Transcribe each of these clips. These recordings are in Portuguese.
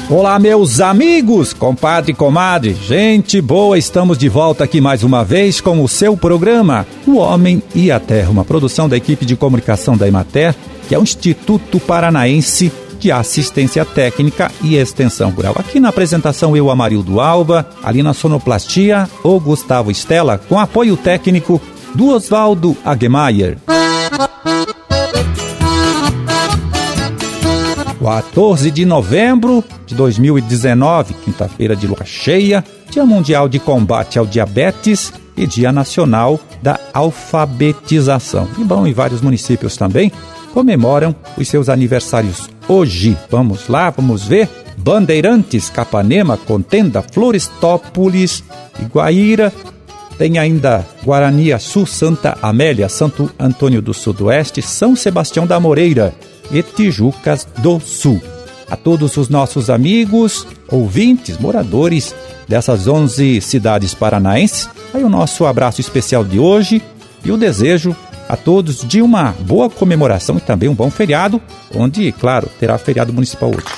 Olá, meus amigos, compadre e comadre, gente boa, estamos de volta aqui mais uma vez com o seu programa O Homem e a Terra, uma produção da equipe de comunicação da Emater, que é o Instituto Paranaense de Assistência Técnica e Extensão Rural. Aqui na apresentação eu, Amarildo Alba, ali na sonoplastia, o Gustavo Stella, com apoio técnico do Oswaldo Aguemaier. 14 de novembro de 2019, quinta-feira de lua cheia, Dia Mundial de Combate ao Diabetes e Dia Nacional da Alfabetização. E bom, em vários municípios também comemoram os seus aniversários hoje. Vamos lá, vamos ver. Bandeirantes, Capanema, Contenda, Florestópolis, Iguaíra. Tem ainda Guaraniaçu, Santa Amélia, Santo Antônio do Sudoeste, São Sebastião da Moreira e Tijucas do Sul. A todos os nossos amigos, ouvintes, moradores dessas 11 cidades paranaenses, aí o nosso abraço especial de hoje e o desejo a todos de uma boa comemoração e também um bom feriado, onde, claro, terá feriado municipal hoje.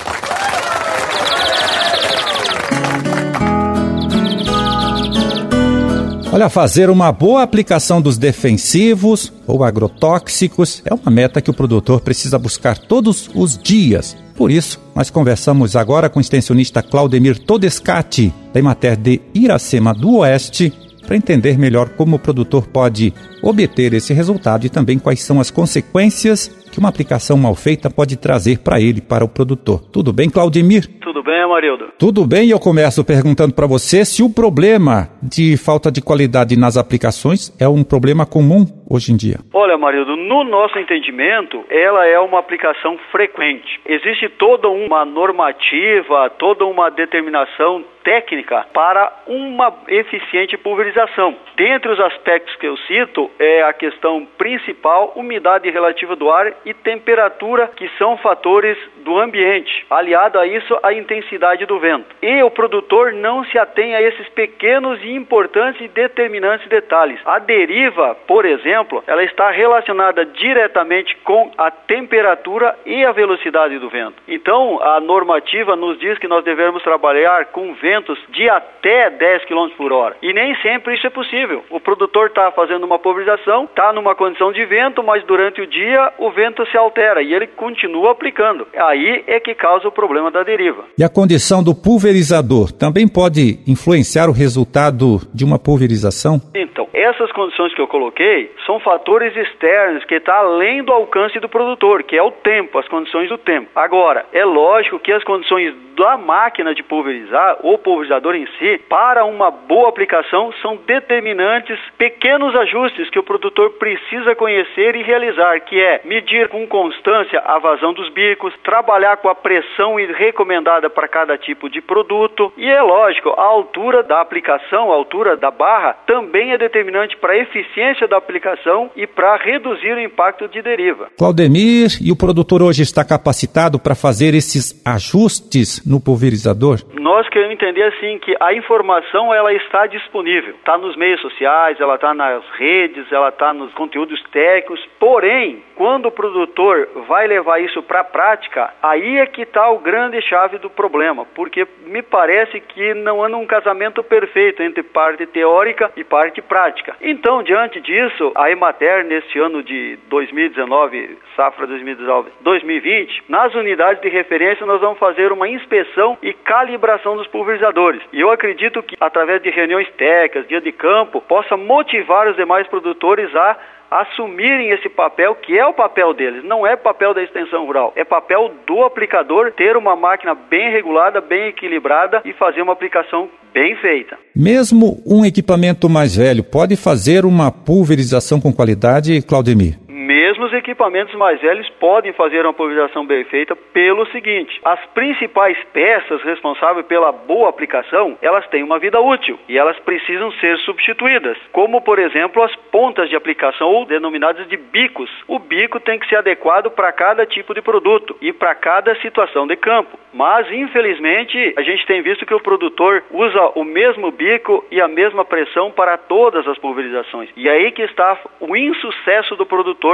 Olha, fazer uma boa aplicação dos defensivos ou agrotóxicos é uma meta que o produtor precisa buscar todos os dias. Por isso, nós conversamos agora com o extensionista Claudemir Todescati, da Emater de Iracema do Oeste, para entender melhor como o produtor pode obter esse resultado e também quais são as consequências que uma aplicação mal feita pode trazer para ele, para o produtor. Tudo bem, Claudemir? Tudo bem, Amarildo? Tudo bem, e eu começo perguntando para você se o problema de falta de qualidade nas aplicações é um problema comum hoje em dia. Olha, Amarildo, no nosso entendimento, ela é uma aplicação frequente. Existe toda uma normativa, toda uma determinação técnica para uma eficiente pulverização. Dentre os aspectos que eu cito, é a questão principal, umidade relativa do ar e temperatura, que são fatores do ambiente. Aliado a isso, a intensidade do vento. E o produtor não se atém a esses pequenos e importantes e determinantes detalhes. A deriva, por exemplo, ela está relacionada diretamente com a temperatura e a velocidade do vento. Então, a normativa nos diz que nós devemos trabalhar com ventos de até 10 km por hora. E nem sempre isso é possível. O produtor está fazendo uma pulverização, está numa condição de vento, mas durante o dia o vento se altera e ele continua aplicando. Aí é que causa o problema da deriva. E a condição do pulverizador também pode influenciar o resultado de uma pulverização? Então, essas condições que eu coloquei são fatores externos que estão além do alcance do produtor, que é o tempo, as condições do tempo. Agora, é lógico que as condições da máquina de pulverizar, ou pulverizador em si, para uma boa aplicação, são determinantes pequenos ajustes que o produtor precisa conhecer e realizar, que é medir com constância a vazão dos bicos, trabalhar com a pressão recomendada para cada tipo de produto, e é lógico, a altura da aplicação, a altura da barra, também é determinante para a eficiência da aplicação e para reduzir o impacto de deriva. Claudemir, e o produtor hoje está capacitado para fazer esses ajustes no pulverizador? Nós queremos entender assim que a informação ela está disponível, está nos meios sociais, ela está nas redes, ela está nos conteúdos técnicos, porém, quando o produtor vai levar isso para a prática, aí é que está o grande chave do problema, porque me parece que não anda um casamento perfeito entre parte teórica e parte prática. Então, diante disso, a Emater, neste ano de 2019, safra 2019-2020, nas unidades de referência nós vamos fazer uma inspeção e calibração dos pulverizadores. E eu acredito que, através de reuniões técnicas, dia de campo, possa motivar os demais produtores a assumirem esse papel, que é o papel deles, não é papel da extensão rural, é papel do aplicador ter uma máquina bem regulada, bem equilibrada e fazer uma aplicação bem feita. Mesmo um equipamento mais velho pode fazer uma pulverização com qualidade, Claudemir? Mesmo os equipamentos mais velhos podem fazer uma pulverização bem feita pelo seguinte: as principais peças responsáveis pela boa aplicação, elas têm uma vida útil e elas precisam ser substituídas, como por exemplo as pontas de aplicação ou denominadas de bicos. O bico tem que ser adequado para cada tipo de produto e para cada situação de campo, mas infelizmente a gente tem visto que o produtor usa o mesmo bico e a mesma pressão para todas as pulverizações, e aí que está o insucesso do produtor na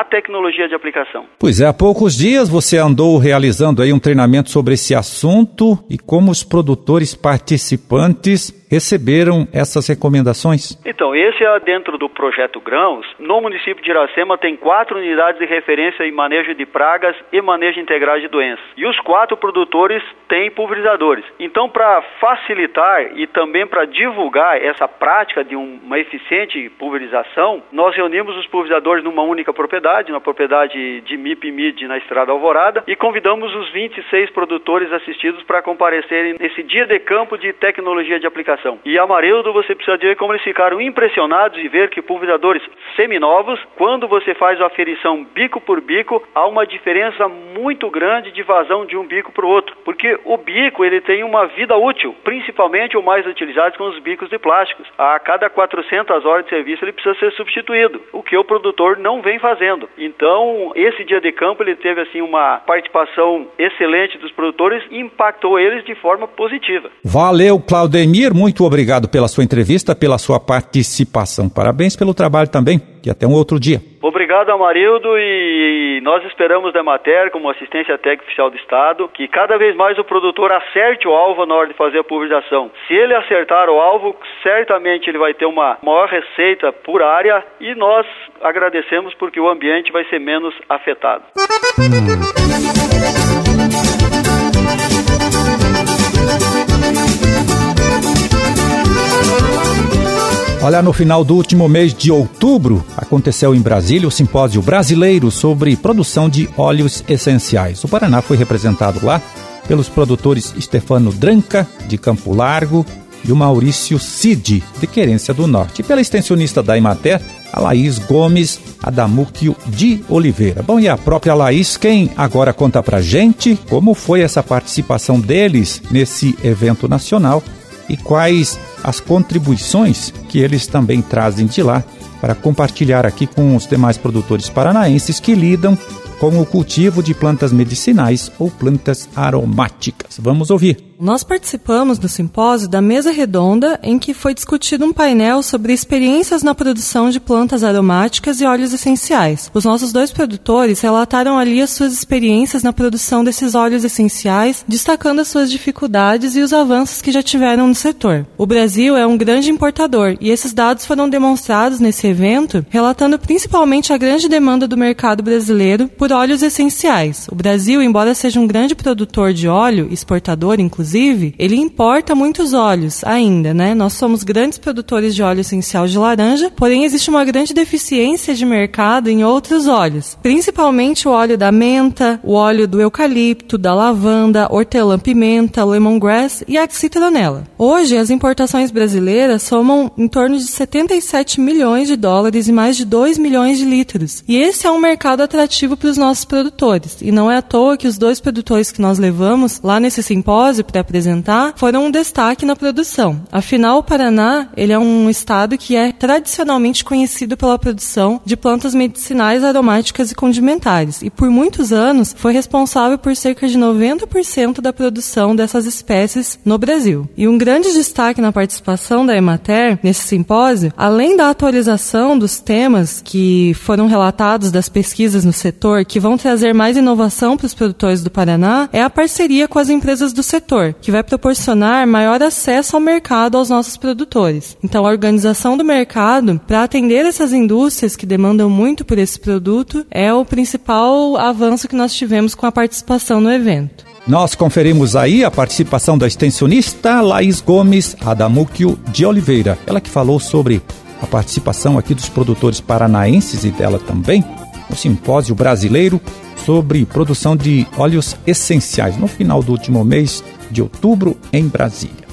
na tecnologia de aplicação. Pois é, há poucos dias você andou realizando aí um treinamento sobre esse assunto e como os produtores participantes receberam essas recomendações? Então, esse é dentro do Projeto Grãos. No município de Iracema tem 4 unidades de referência em manejo de pragas e manejo integral de doenças. E os 4 produtores têm pulverizadores. Então, para facilitar e também para divulgar essa prática de uma eficiente pulverização, nós reunimos os pulverizadores numa única propriedade, na propriedade de MIP-MID na Estrada Alvorada, e convidamos os 26 produtores assistidos para comparecerem nesse dia de campo de tecnologia de aplicação. E, Amarildo, você precisa ver como eles ficaram impressionados de ver que pulverizadores seminovos, quando você faz a aferição bico por bico, há uma diferença muito grande de vazão de um bico para o outro, porque o bico ele tem uma vida útil, principalmente o mais utilizado com os bicos de plásticos. A cada 400 horas de serviço ele precisa ser substituído, o que o produtor não vem fazendo. Então, esse dia de campo ele teve assim uma participação excelente dos produtores e impactou eles de forma positiva. Valeu, Claudemir, muito obrigado pela sua entrevista, pela sua participação. Parabéns pelo trabalho também e até um outro dia. Obrigado, Amarildo, e nós esperamos da Emater, como assistência técnica oficial do Estado, que cada vez mais o produtor acerte o alvo na hora de fazer a pulverização. Se ele acertar o alvo, certamente ele vai ter uma maior receita por área e nós agradecemos porque o ambiente vai ser menos afetado. Olha, no final do último mês de outubro, aconteceu em Brasília o Simpósio Brasileiro sobre Produção de Óleos Essenciais. O Paraná foi representado lá pelos produtores Stefano Dranca, de Campo Largo, e o Maurício Cid, de Querência do Norte, e pela extensionista da Emater, a Laís Gomes Adamucchio de Oliveira. Bom, e a própria Laís, quem agora conta pra gente como foi essa participação deles nesse evento nacional e quais as contribuições que eles também trazem de lá para compartilhar aqui com os demais produtores paranaenses que lidam com o cultivo de plantas medicinais ou plantas aromáticas. Vamos ouvir. Nós participamos do simpósio da mesa redonda em que foi discutido um painel sobre experiências na produção de plantas aromáticas e óleos essenciais. Os nossos 2 produtores relataram ali as suas experiências na produção desses óleos essenciais, destacando as suas dificuldades e os avanços que já tiveram no setor. O Brasil é um grande importador e esses dados foram demonstrados nesse evento, relatando principalmente a grande demanda do mercado brasileiro por óleos essenciais. O Brasil, embora seja um grande produtor de óleo, exportador inclusive, ele importa muitos óleos ainda, né? Nós somos grandes produtores de óleo essencial de laranja, porém existe uma grande deficiência de mercado em outros óleos, principalmente o óleo da menta, o óleo do eucalipto, da lavanda, hortelã-pimenta, lemongrass e a citronela. Hoje, as importações brasileiras somam em torno de 77 milhões de dólares e mais de 2 milhões de litros. E esse é um mercado atrativo para os nossos produtores. E não é à toa que os 2 produtores que nós levamos lá nesse simpósio para apresentar foram um destaque na produção. Afinal, o Paraná ele é um estado que é tradicionalmente conhecido pela produção de plantas medicinais, aromáticas e condimentares. E por muitos anos foi responsável por cerca de 90% da produção dessas espécies no Brasil. E um grande destaque na participação da Emater nesse simpósio, além da atualização dos temas que foram relatados das pesquisas no setor, que vão trazer mais inovação para os produtores do Paraná, é a parceria com as empresas do setor, que vai proporcionar maior acesso ao mercado aos nossos produtores. Então, a organização do mercado, para atender essas indústrias que demandam muito por esse produto, é o principal avanço que nós tivemos com a participação no evento. Nós conferimos aí a participação da extensionista Laís Gomes Adamucchio de Oliveira. Ela que falou sobre a participação aqui dos produtores paranaenses e dela também no Simpósio Brasileiro sobre produção de óleos essenciais no final do último mês de outubro em Brasília.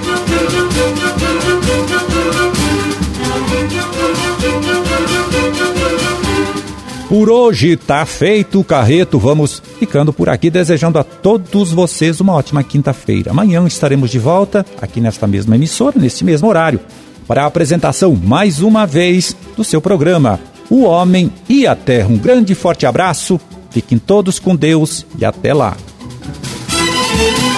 Por hoje tá feito o carreto, vamos ficando por aqui desejando a todos vocês uma ótima quinta-feira. Amanhã estaremos de volta aqui nesta mesma emissora, neste mesmo horário, para a apresentação mais uma vez do seu programa O Homem e a Terra. Um grande e forte abraço, fiquem todos com Deus e até lá.